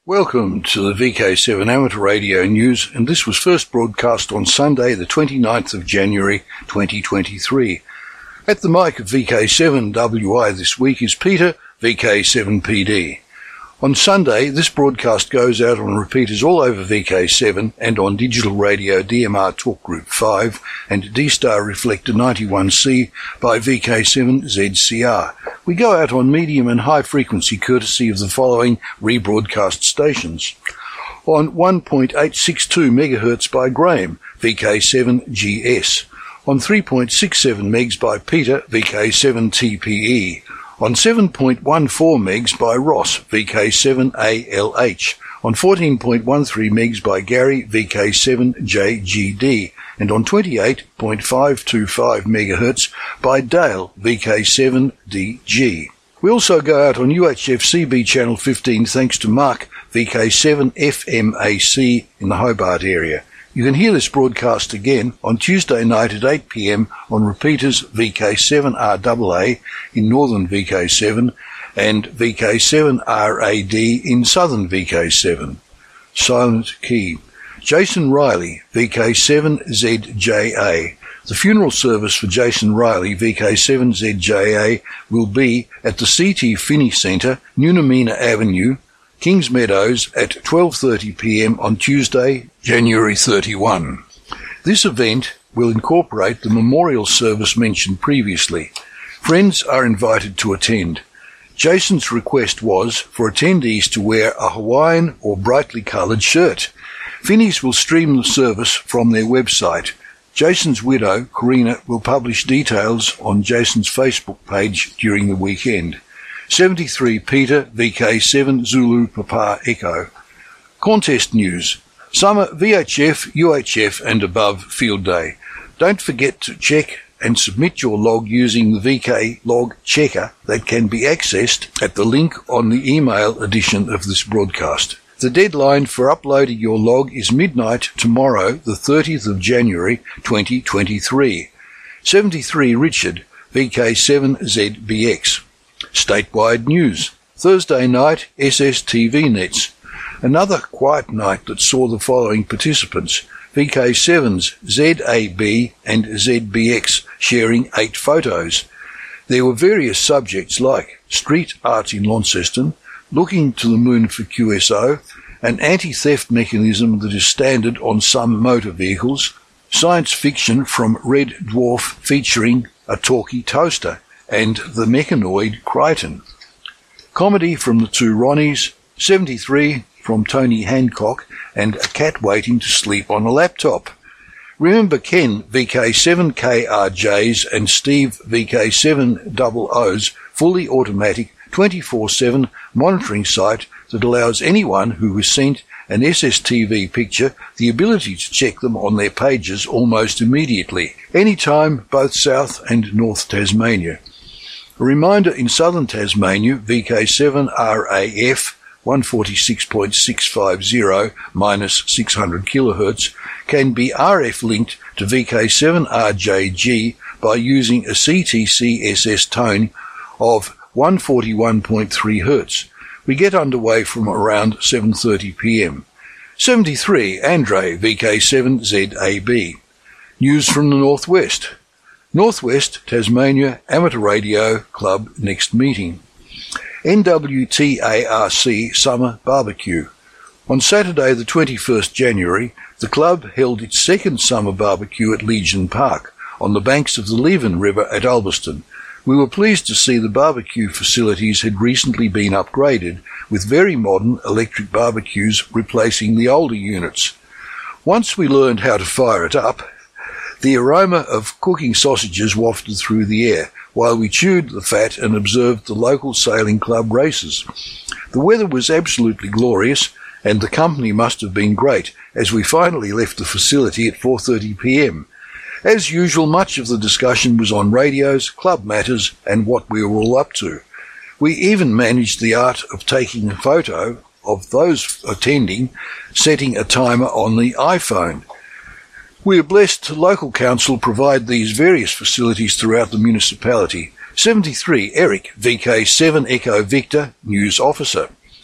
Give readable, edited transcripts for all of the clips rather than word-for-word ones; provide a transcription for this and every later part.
Welcome to the VK7 Amateur Radio News, and this was first broadcast on Sunday the 29th of January 2023. At the mic of VK7 WI this week is Peter, VK7PD. On Sunday, this broadcast goes out on repeaters all over VK7 and on digital radio DMR Talk Group 5 and D-Star Reflector 91C by VK7 ZCR. We go out on medium and high frequency courtesy of the following rebroadcast stations. On 1.862 MHz by Graham, VK7 GS. On 3.67 MHz by Peter, VK7 TPE. On 7.14 megs by Ross, VK7ALH, on 14.13 megs by Gary, VK7JGD, and on 28.525 megahertz by Dale, VK7DG. We also go out on UHF CB channel 15 thanks to Mark, VK7FMAC in the Hobart area. You can hear this broadcast again on Tuesday night at 8 p.m. on repeaters VK7RAA in northern VK7 and VK7RAD in southern VK7. Silent Key. Jason Riley, VK7ZJA. The funeral service for Jason Riley, VK7ZJA, will be at the CT Finney Centre, Nunamina Avenue, Kings Meadows at 12:30 p.m. on Tuesday, January 31. This event will incorporate the memorial service mentioned previously. Friends are invited to attend. Jason's request was for attendees to wear a Hawaiian or brightly coloured shirt. Finneys will stream the service from their website. Jason's widow, Karina, will publish details on Jason's Facebook page during the weekend. 73 Peter, VK7 Zulu Papa Echo. Contest news. Summer VHF, UHF and above field day. Don't forget to check and submit your log using the VK log checker that can be accessed at the link on the email edition of this broadcast. The deadline for uploading your log is midnight tomorrow, the 30th of January 2023. 73 Richard, VK7ZBX. Statewide news. Thursday night, SSTV nets. Another quiet night that saw the following participants. VK7's ZAB and ZBX sharing 8 photos. There were various subjects like street art in Launceston, looking to the moon for QSO, an anti-theft mechanism that is standard on some motor vehicles, science fiction from Red Dwarf featuring a talkie toaster, and the mechanoid Crichton. Comedy from the two Ronnies, 73 from Tony Hancock, and a cat waiting to sleep on a laptop. Remember Ken, VK7KRJs, and Steve, VK700's fully automatic 24/7 monitoring site that allows anyone who has sent an SSTV picture the ability to check them on their pages almost immediately, anytime both South and North Tasmania. A reminder in southern Tasmania, VK7RAF 146.650 minus 600 kHz can be RF linked to VK7RJG by using a CTC-SS tone of 141.3 Hz. We get underway from around 7:30 p.m. 73 Andre, VK7ZAB. News from the Northwest. Northwest Tasmania Amateur Radio Club next meeting. NWTARC Summer Barbecue. On Saturday the 21st January, the club held its second summer barbecue at Legion Park, on the banks of the Leven River at Ulverston. We were pleased to see the barbecue facilities had recently been upgraded, with very modern electric barbecues replacing the older units. Once we learned how to fire it up, the aroma of cooking sausages wafted through the air, while we chewed the fat and observed the local sailing club races. The weather was absolutely glorious, and the company must have been great, as we finally left the facility at 4:30 p.m. As usual, much of the discussion was on radios, club matters, and what we were all up to. We even managed the art of taking a photo of those attending, setting a timer on the iPhone. We are blessed local council provide these various facilities throughout the municipality. 73 Eric, VK7 Echo Victor, News Officer.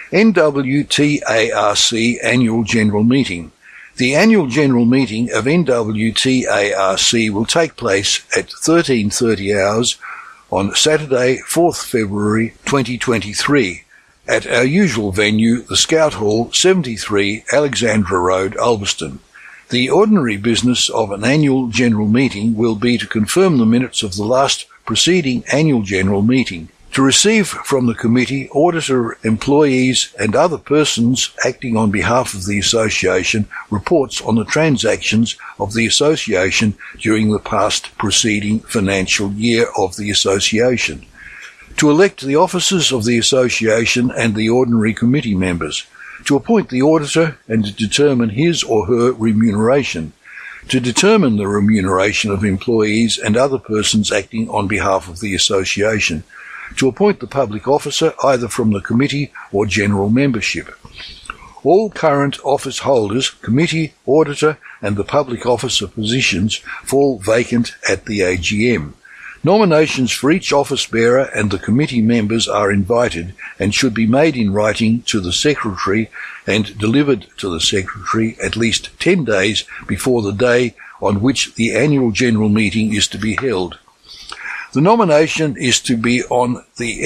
NWTARC Annual General Meeting. The Annual General Meeting of NWTARC will take place at 13:30 hours on Saturday, 4th February 2023, at our usual venue, the Scout Hall, 73 Alexandra Road, Ulverston. The ordinary business of an annual general meeting will be to confirm the minutes of the last preceding annual general meeting, to receive from the committee, auditor, employees and other persons acting on behalf of the association reports on the transactions of the association during the past preceding financial year of the association, to elect the officers of the association and the ordinary committee members, to appoint the auditor and to determine his or her remuneration, to determine the remuneration of employees and other persons acting on behalf of the association, to appoint the public officer either from the committee or general membership. All current office holders, committee, auditor and the public officer positions fall vacant at the AGM. Nominations for each office bearer and the committee members are invited and should be made in writing to the Secretary and delivered to the Secretary at least 10 days before the day on which the annual general meeting is to be held. The nomination is to be on the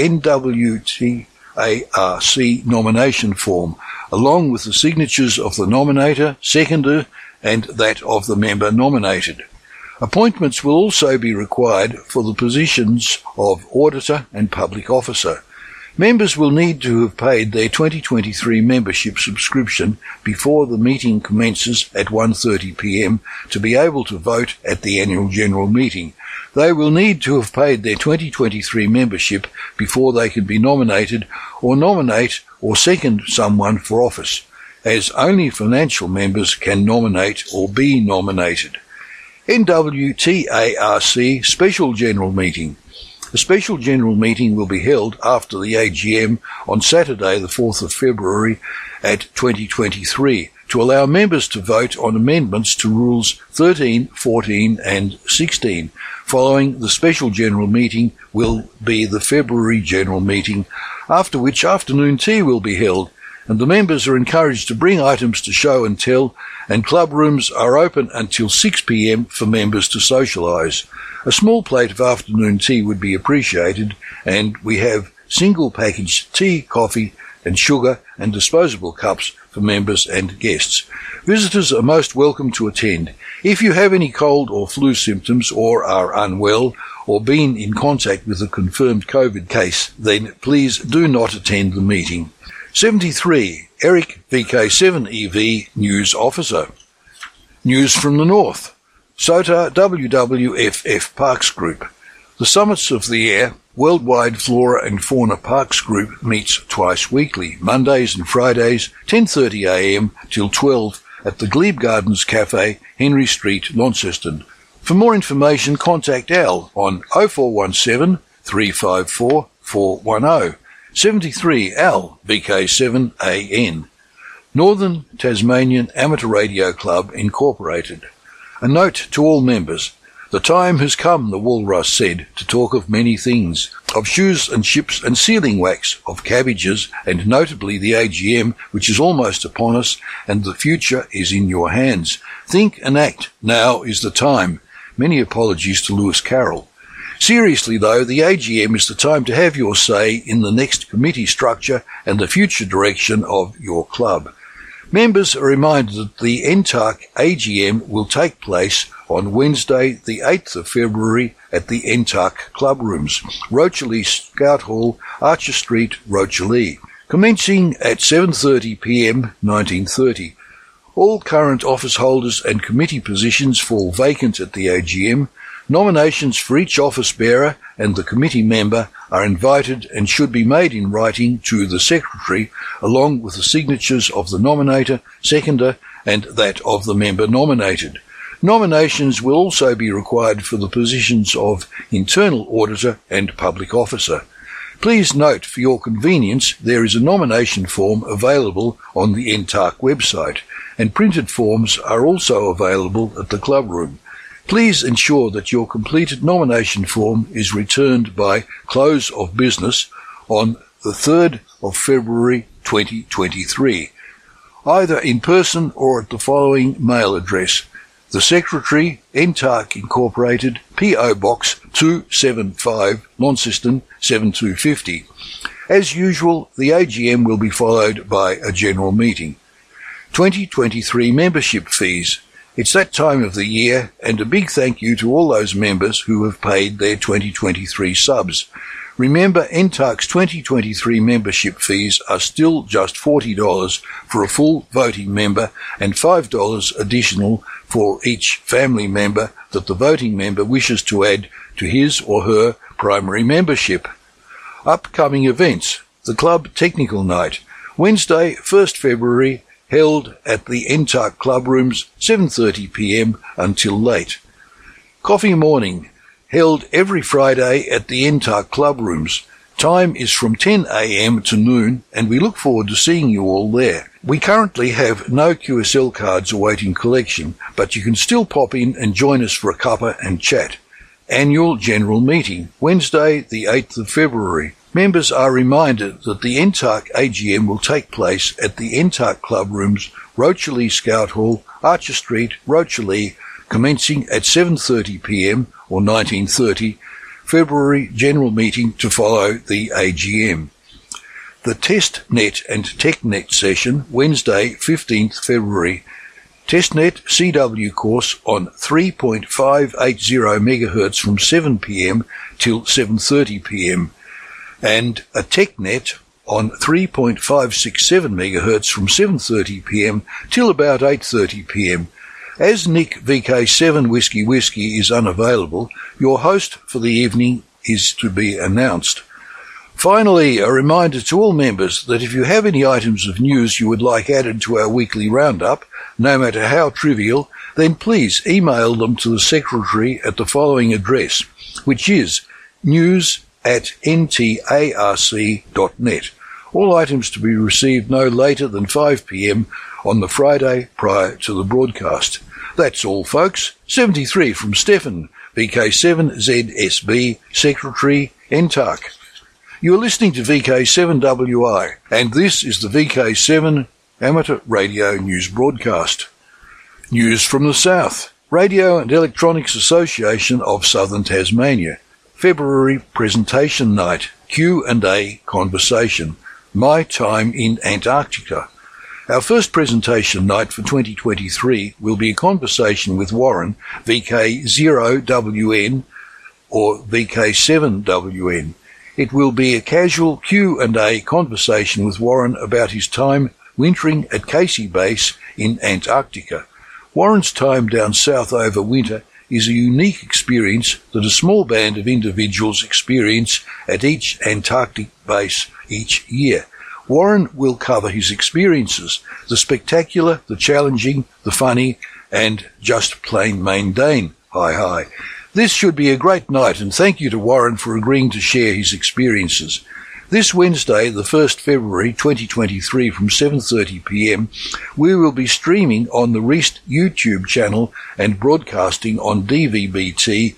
NWTARC nomination form, along with the signatures of the nominator, seconder, and that of the member nominated. Appointments will also be required for the positions of auditor and public officer. Members will need to have paid their 2023 membership subscription before the meeting commences at 1:30 p.m. to be able to vote at the annual general meeting. They will need to have paid their 2023 membership before they can be nominated or nominate or second someone for office, as only financial members can nominate or be nominated. NWTARC Special General Meeting. The special general meeting will be held after the AGM on Saturday the 4th of February at 2023 to allow members to vote on amendments to Rules 13, 14 and 16. Following the special general meeting will be the February general meeting, after which afternoon tea will be held, and the members are encouraged to bring items to show and tell, and club rooms are open until 6 p.m. for members to socialise. A small plate of afternoon tea would be appreciated, and we have single packaged tea, coffee and sugar and disposable cups for members and guests. Visitors are most welcome to attend. If you have any cold or flu symptoms or are unwell or been in contact with a confirmed COVID case, then please do not attend the meeting. 73. Eric VK7EV News Officer. News from the North. SOTA WWFF Parks Group. The Summits of the Air Worldwide Flora and Fauna Parks Group meets twice weekly, Mondays and Fridays, 10:30 a.m. till 12 at the Glebe Gardens Cafe, Henry Street, Launceston. For more information, contact Al on 0417 354 410. 73 Al VK7AN. Northern Tasmanian Amateur Radio Club Incorporated. A note to all members. The time has come, the walrus said, to talk of many things, of shoes and ships and sealing wax, of cabbages, and notably the AGM, which is almost upon us, and the future is in your hands. Think and act. Now is the time. Many apologies to Lewis Carroll. Seriously, though, the AGM is the time to have your say in the next committee structure and the future direction of your club. Members are reminded that the NTARC AGM will take place on Wednesday, the 8th of February at the NTARC Club Rooms, Rochalee Scout Hall, Archer Street, Rochalee, commencing at 7:30 p.m. 1930. All current office holders and committee positions fall vacant at the AGM. Nominations for each office bearer and the committee member are invited and should be made in writing to the Secretary, along with the signatures of the nominator, seconder, and that of the member nominated. Nominations will also be required for the positions of internal auditor and public officer. Please note, for your convenience, there is a nomination form available on the NTARC website, and printed forms are also available at the club room. Please ensure that your completed nomination form is returned by close of business on the 3rd of February 2023, either in person or at the following mail address: The Secretary, NTARC Incorporated, P.O. Box 275, Launceston 7250. As usual, the AGM will be followed by a general meeting. 2023 membership fees. It's that time of the year, and a big thank you to all those members who have paid their 2023 subs. Remember, NTARC's 2023 membership fees are still just $40 for a full voting member and $5 additional for each family member that the voting member wishes to add to his or her primary membership. Upcoming events: the Club Technical Night, Wednesday, 1st February, held at the NTARC Club Rooms, 7:30 p.m. until late. Coffee Morning, held every Friday at the NTARC Club Rooms. Time is from 10 a.m. to noon, and we look forward to seeing you all there. We currently have no QSL cards awaiting collection, but you can still pop in and join us for a cuppa and chat. Annual General Meeting, Wednesday, the 8th of February. Members are reminded that the NTARC AGM will take place at the NTARC Club Rooms, Rochalee Scout Hall, Archer Street, Rochalee, commencing at 7:30 p.m. or 19:30, February General Meeting to follow the AGM. The TestNet and TechNet session, Wednesday, 15th February. TestNet CW course on 3.580 MHz from 7 p.m. till 7:30 p.m. and a TechNet on 3.567 MHz from 7:30 p.m. till about 8:30 p.m. As Nick VK7 Whiskey is unavailable, your host for the evening is to be announced. Finally, a reminder to all members that if you have any items of news you would like added to our weekly roundup, no matter how trivial, then please email them to the Secretary at the following address, which is news@ntarc.net. All items to be received no later than 5 p.m. on the Friday prior to the broadcast. That's all, folks. 73 from Stefan, VK7ZSB, Secretary, NTARC. You are listening to VK7WI, and this is the VK7 Amateur Radio News Broadcast. News from the South. Radio and Electronics Association of Southern Tasmania. February Presentation Night, Q&A Conversation. My Time in Antarctica. Our first presentation night for 2023 will be a conversation with Warren, VK0WN or VK7WN. It will be a casual Q&A conversation with Warren about his time wintering at Casey Base in Antarctica. Warren's time down south over winter is a unique experience that a small band of individuals experience at each Antarctic base each year. Warren will cover his experiences, the spectacular, the challenging, the funny, and just plain mundane. Hi. This should be a great night, and thank you to Warren for agreeing to share his experiences. This Wednesday, the 1st February 2023 from 7:30 p.m, we will be streaming on the REAST YouTube channel and broadcasting on DVB-T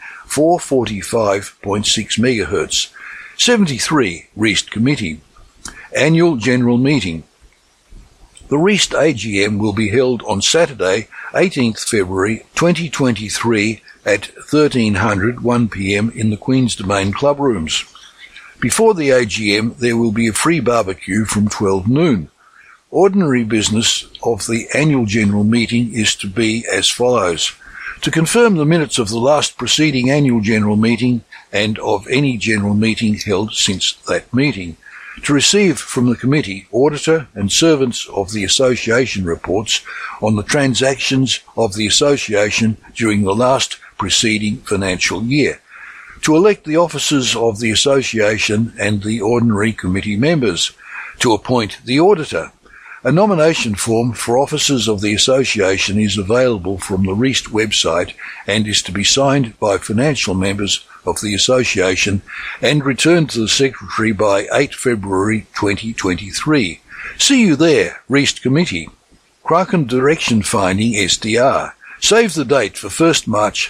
445.6 MHz. 73 REAST Committee. Annual General Meeting. The REAST AGM will be held on Saturday, 18th February 2023 at 1300 1 p.m. in the Queen's Domain Club Rooms. Before the AGM, there will be a free barbecue from 12 noon. Ordinary business of the annual general meeting is to be as follows. To confirm the minutes of the last preceding annual general meeting and of any general meeting held since that meeting. To receive from the committee, auditor and servants of the association reports on the transactions of the association during the last preceding financial year. To elect the officers of the association and the ordinary committee members. To appoint the auditor. A nomination form for officers of the association is available from the REAST website and is to be signed by financial members of the association and returned to the Secretary by 8 February 2023. See you there, REAST Committee. Kraken Direction Finding SDR. Save the date for 1st March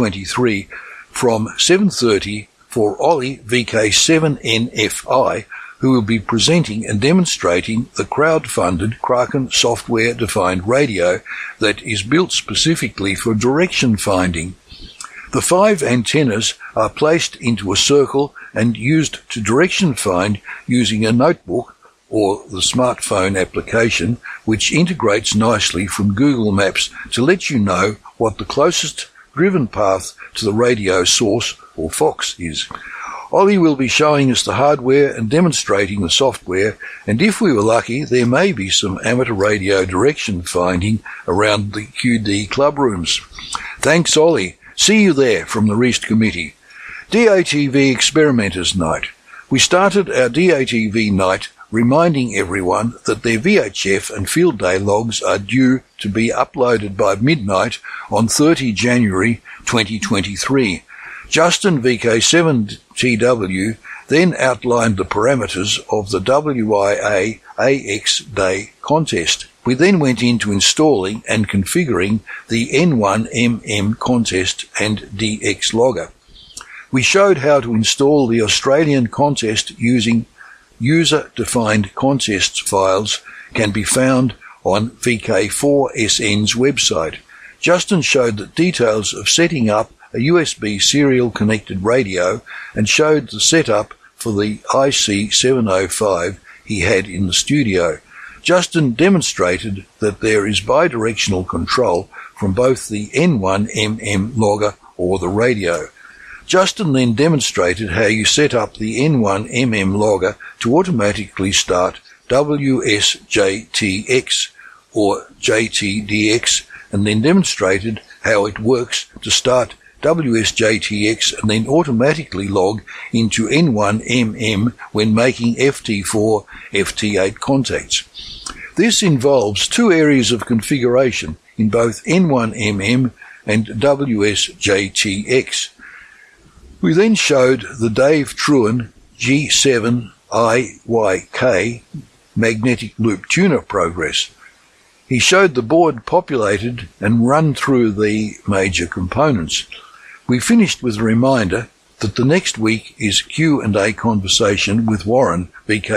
2023 from 7:30 for Ollie VK7NFI who will be presenting and demonstrating the crowd-funded Kraken software-defined radio that is built specifically for direction finding. The 5 antennas are placed into a circle and used to direction find using a notebook or the smartphone application, which integrates nicely from Google Maps to let you know what the closest driven path to the radio source or Fox is. Ollie will be showing us the hardware and demonstrating the software, and if we were lucky, there may be some amateur radio direction finding around the QD club rooms. Thanks, Ollie. See you there from the Reist Committee. DATV Experimenters Night. We started our DATV night reminding everyone that their VHF and field day logs are due to be uploaded by midnight on 30 January 2023. Justin VK7TW then outlined the parameters of the WIA AX Day contest. We then went into installing and configuring the N1MM contest and DX logger. We showed how to install the Australian contest using user-defined contests files can be found on VK4SN's website. Justin showed the details of setting up a USB serial connected radio and showed the setup for the IC705 he had in the studio. Justin demonstrated that there is bidirectional control from both the N1MM logger or the radio. Justin then demonstrated how you set up the N1MM logger to automatically start WSJTX or JTDX, and then demonstrated how it works to start WSJTX and then automatically log into N1MM when making FT4, FT8 contacts. This involves 2 areas of configuration in both N1MM and WSJTX. We then showed the Dave Truen G7IYK magnetic loop tuner progress. He showed the board populated and run through the major components. We finished with a reminder that the next week is Q&A conversation with Warren,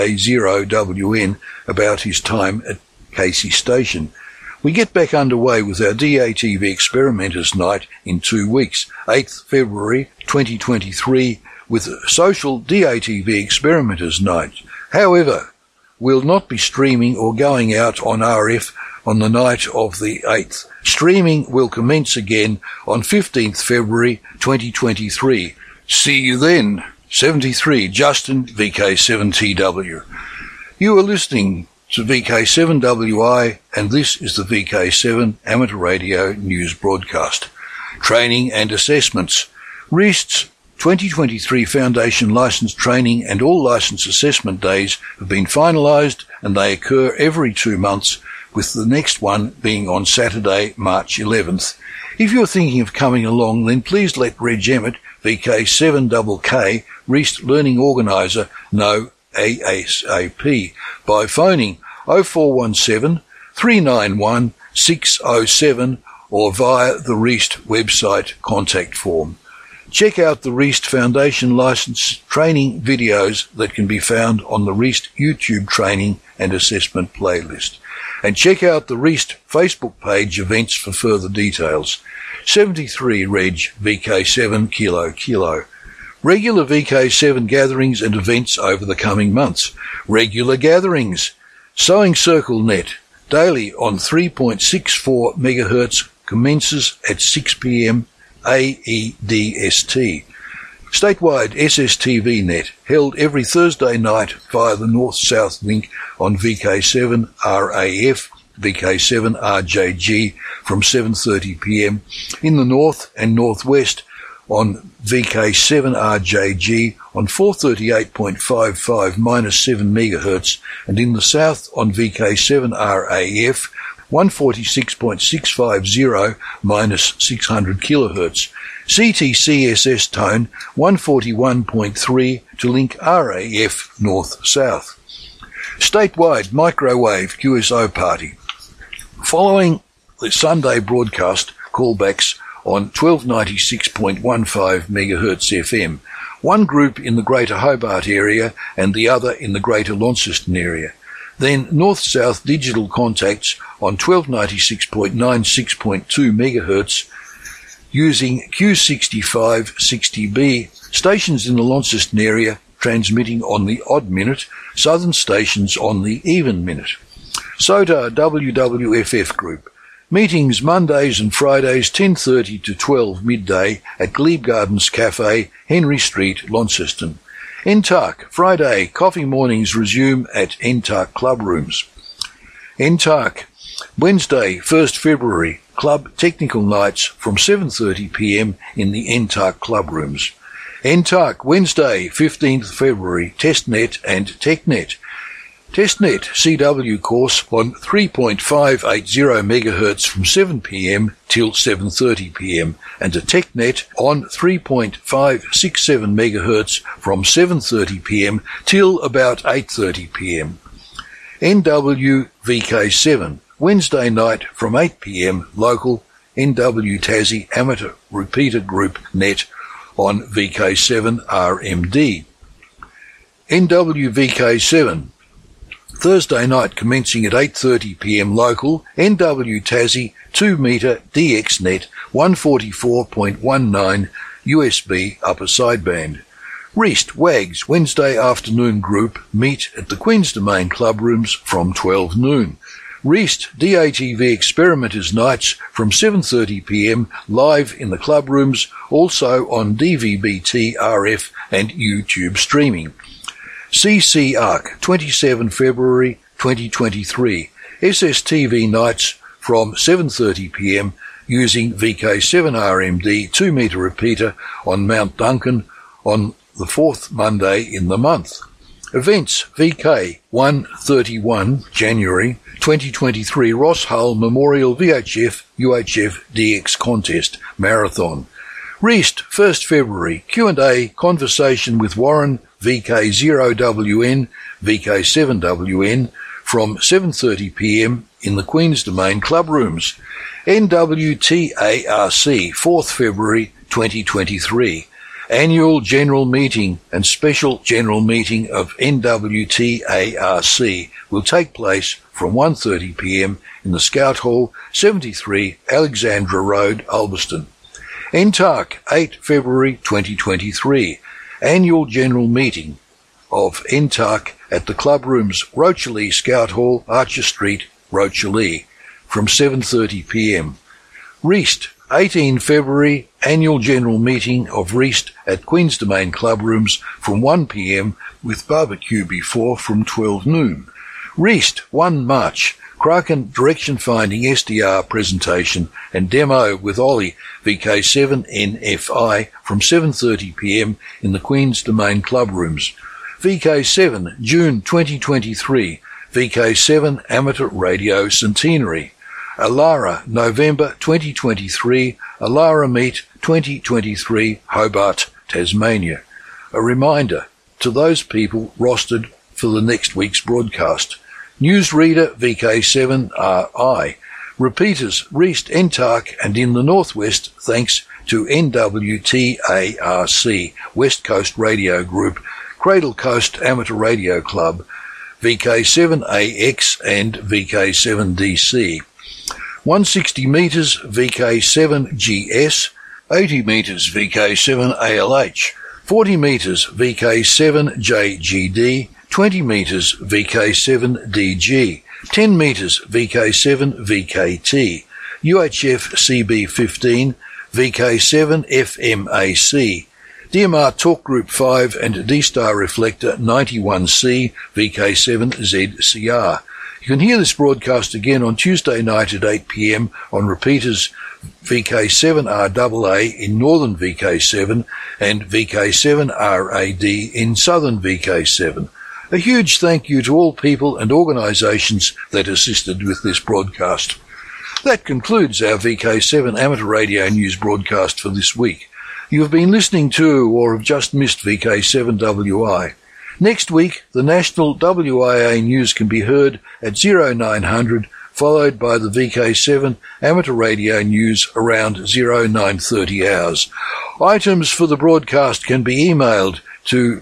VK0WN, about his time at Casey Station. We get back underway with our DATV Experimenters Night in 2 weeks, 8th February 2023, with a social DATV Experimenters Night. However, we'll not be streaming or going out on RF on the night of the 8th. Streaming will commence again on 15th February 2023. See you then. 73 Justin VK7TW. You are listening to VK7WI, and this is the VK7 Amateur Radio News Broadcast. Training and assessments. Reist's 2023 Foundation Licence Training and all Licence Assessment Days have been finalised, and they occur every 2 months, with the next one being on Saturday, March 11th. If you're thinking of coming along, then please let Reg Emmett, VK7KK, Reist Learning Organiser, know ASAP by phoning 0417 391 607 or via the Reist website contact form. Check out the Reist Foundation Licence training videos that can be found on the Reist YouTube training and assessment playlist. And check out the Reist Facebook page events for further details. 73 Reg VK7 Kilo. Regular VK7 gatherings and events over the coming months. Regular gatherings. Sewing Circle Net, daily on 3.64 MHz, commences at 6 p.m. AEDST. Statewide SSTV Net, held every Thursday night via the North-South link on VK7 RAF, VK7 RJG from 7:30 p.m. in the North and Northwest on VK7 RJG on 438.55 -7 MHz, and in the South on VK7 RAF 146.650 -600 kHz. CTCSS tone 141.3 to link RAF North-South. Statewide microwave QSO party. Following the Sunday broadcast, callbacks on 1296.15 MHz FM, one group in the Greater Hobart area and the other in the Greater Launceston area. Then north-south digital contacts on 1296.96.2 MHz using Q6560B, stations in the Launceston area transmitting on the odd minute, southern stations on the even minute. SOTA WWFF group. Meetings Mondays and Fridays 10:30 to 12 midday at Glebe Gardens Cafe, Henry Street, Launceston. NTARC, Friday, coffee mornings resume at NTARC Club Rooms. NTARC, Wednesday, 1st February, Club Technical Nights from 7:30 p.m. in the NTARC Club Rooms. NTARC, Wednesday, 15th February, Testnet and TechNet. Testnet CW course on 3.580 MHz from 7 p.m. till 7:30 p.m. and a TechNet on 3.567 MHz from 7:30 p.m. till about 8:30 p.m. NW VK7, Wednesday night from 8 p.m. local NW Tassie Amateur Repeater Group Net on VK7 RMD. NW VK7, Thursday night commencing at 8:30 p.m. local, NW Tassie 2-metre DXnet 144.19 USB upper sideband. Reist WAGS Wednesday afternoon group meet at the Queen's Domain Club Rooms from 12 noon. Reist DATV Experimenters Nights from 7:30 p.m. live in the club rooms, also on DVB-T, RF and YouTube streaming. CC Arc, 27 February 2023, SSTV nights from 7:30 p.m. using VK7RMD 2-metre repeater on Mount Duncan on the 4th Monday in the month. Events VK 131 January 2023 Ross Hull Memorial VHF UHF DX Contest Marathon. Reist 1st February Q&A conversation with Warren VK0WN VK7WN from 7:30 p.m. in the Queen's Domain Club Rooms. NWTARC 4th February 2023 Annual General Meeting and Special General Meeting of NWTARC will take place from 1:30 p.m. in the Scout Hall, 73 Alexandra Road, Ulverston. NTARC 8 February 2023 Annual General Meeting of NTARC at the Club Rooms, Rochalee Scout Hall, Archer Street, Rochalee, from 7:30 p.m. Reist 18 February Annual General Meeting of Reist at Queen's Domain Club Rooms from 1 p.m. with barbecue before from 12 noon. Reist 1 March Kraken Direction Finding SDR presentation and demo with Ollie VK7 NFI from 7:30 p.m. in the Queen's Domain Club Rooms. VK7 June 2023 VK7 Amateur Radio Centenary. Alara November 2023 Alara Meet 2023 Hobart, Tasmania. A reminder to those people rostered for the next week's broadcast. Newsreader VK7RI. Repeaters Reist NTARC and in the Northwest thanks to NWTARC West Coast Radio Group, Cradle Coast Amateur Radio Club, VK7AX and VK7DC. 160 metres VK7GS, 80 metres VK7ALH, 40 metres VK7JGD, 20 metres VK7DG, 10 metres VK7VKT, UHF CB15, VK7FMAC, DMR Talk Group 5 and D-Star Reflector 91C, VK7ZCR. You can hear this broadcast again on Tuesday night at 8 p.m. on repeaters VK7RAA in northern VK7 and VK7RAD in southern VK7. A huge thank you to all people and organisations that assisted with this broadcast. That concludes our VK7 Amateur Radio News broadcast for this week. You have been listening to or have just missed VK7WI. Next week, the national WIA news can be heard at 0900 followed by the VK7 amateur radio news around 0930 hours. Items for the broadcast can be emailed to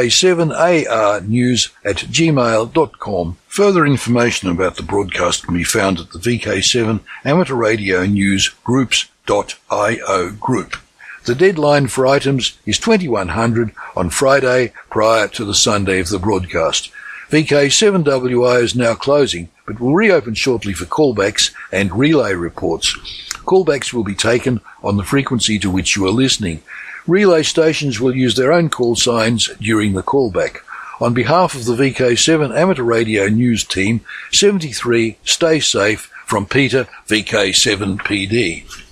vk7arnews@gmail.com. Further information about the broadcast can be found at the VK7 Amateur Radio News Groups.io group. The deadline for items is 2100 on Friday prior to the Sunday of the broadcast. VK7WI is now closing, but will reopen shortly for callbacks and relay reports. Callbacks will be taken on the frequency to which you are listening. Relay stations will use their own call signs during the callback. On behalf of the VK7 Amateur Radio News Team, 73, stay safe from Peter, VK7 PD.